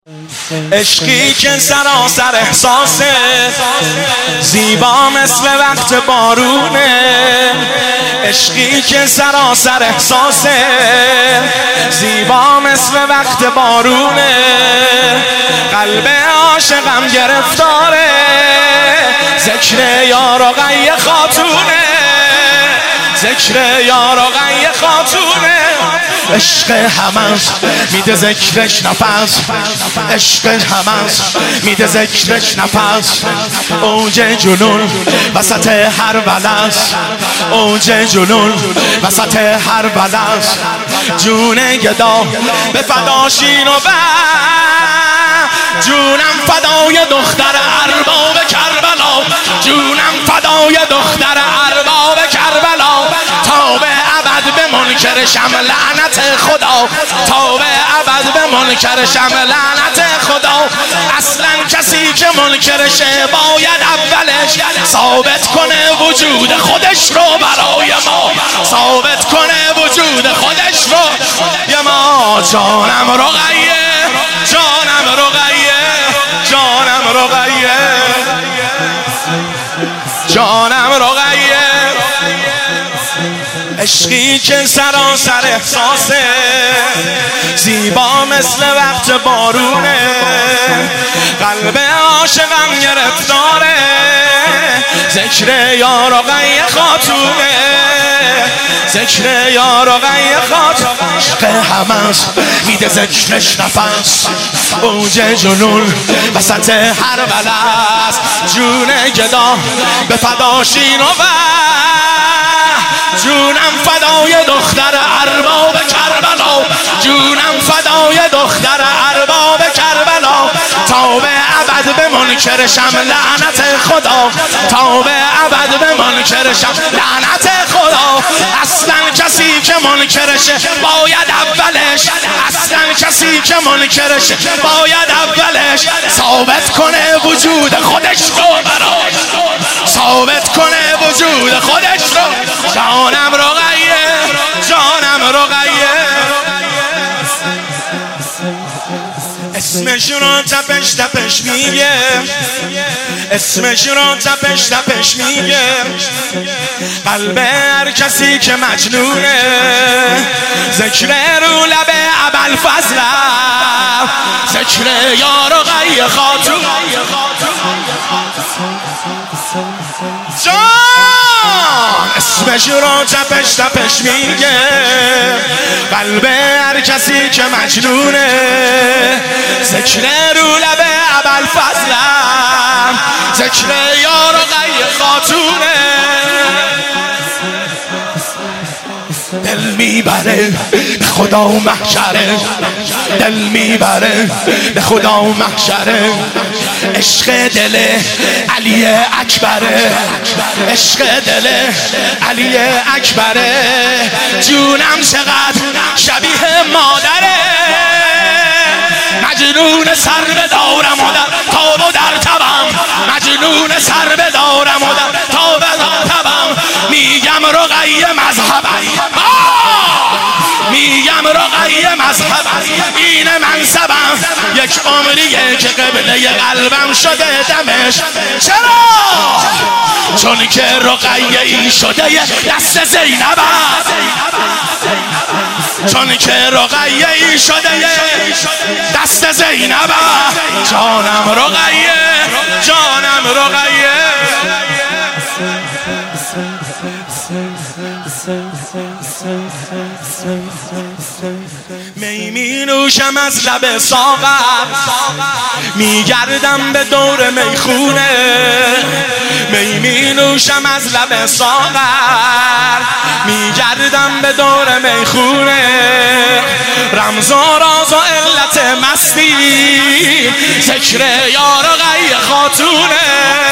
عشقی که سراسر احساسه، زیبا مثل وقت بارونه. عشقی که سراسر احساسه، زیبا مثل وقت بارونه. قلب عاشقم گرفتاره، ذکر یار و غی خاتونه، ذکر یار و غی خاتونه. عشق همست میده ذکرش نفس، عشق همست میده ذکرش نفس. اوج جنون وسط هر بلست، اوج جنون وسط هر بلست. جون گدا به فداشین و جونم فدای دختر ارباب کربلا، جونم فدای دختر ارباب کربلا. تا به ابد به منکرشم لعنت خدا، تا به ابد به منکرشم لعنت خدا. اصلا کسی که منکرشه باید اولش ثابت کنه وجود خودش رو برای ما، ثابت کنه وجود خودش رو برای ما. جانم رقیه، جانم رقیه، جانم رقیه، جانم رقیه. عشقی که سراسر احساسه، زیبا مثل وقت بارونه. قلب عاشقم گرفتاره، ذکر یار و غی خاتونه، ذکر یار و غی خاتونه. عشق همست میده ذکرش نفس، اوج جنون وسط هر بلست. جون گدا به فداشین و جونم فدای دختر ارباب کربلا، جونم فدای دختر ارباب کربلا. تا به ابد به منکرشم لعنت خدا، تا به ابد به منکرشم لعنت خدا. اصلا کسی که منکرشه باید اولش، اصلا کسی که منکرشه باید اولش ثابت کنه وجود خودش رو براش، ثابت کنه وجود خودش رو. جانم رقیه، جانم رقیه. اسمش رو تپش تپش میگه، اسمش رو تپش تپش میگه. قلب هر کسی که مجنونه، ذکر رو لب ابوالفضل، ذکر یار و غی خاتون. جان اسمش رو تپش تپش میگه، قلب هر کسی که مجنونه. ذکر رو لب ابوالفضل، ذکر یار و غی خاتونه. دل میبره به خدا و محشره، دل میبره به خدا و محشره. عشق دل علی اکبره، عشق دل علی اکبره. جونم چقدر شبیه مادره، مجنون سر بدارم و در تاب و در تبم، مجنون سر بدارم و در تاب و در تبم. میگم رقیه مذهبم، میگم رقیه مذهبم، این منصبم. یک عمریه که قبله قلبم شده دمش. چرا؟ چون که رقیه این شده دست زینبم، چون که رقیه این شده دست زینبم. جانم رقیه، جانم رقیه. می می نوشم از لب ساغر، میگردم به دور میخونه. می می نوشم از لب ساغر، میگردم به دور میخونه. رمز و راز و علت مستی، ذکر یار و غی خاتونه.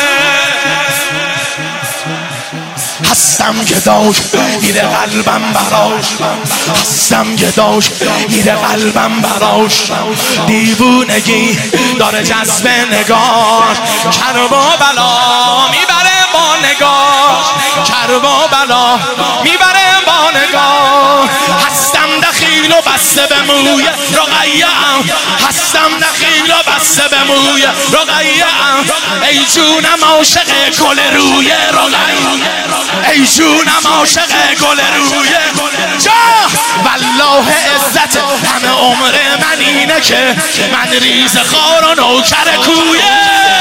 هستم گداش میره قلبم براش، هستم گداش میره قلبم براش. دیوونگی داره جذب نگاش، کرب و بلا میبره با نگاش، کرب و بلا میبره با نگاه. هستم دخیل و بسته بسته به موی رقیه ام، هستم نخیل و بسته به موی رقیه ام. ای جونم عاشق گل روی رقیه، ای جونم عاشق گل روی جا. والله عزت همه عمر من اینه که من ریز خار و نوکر کویه.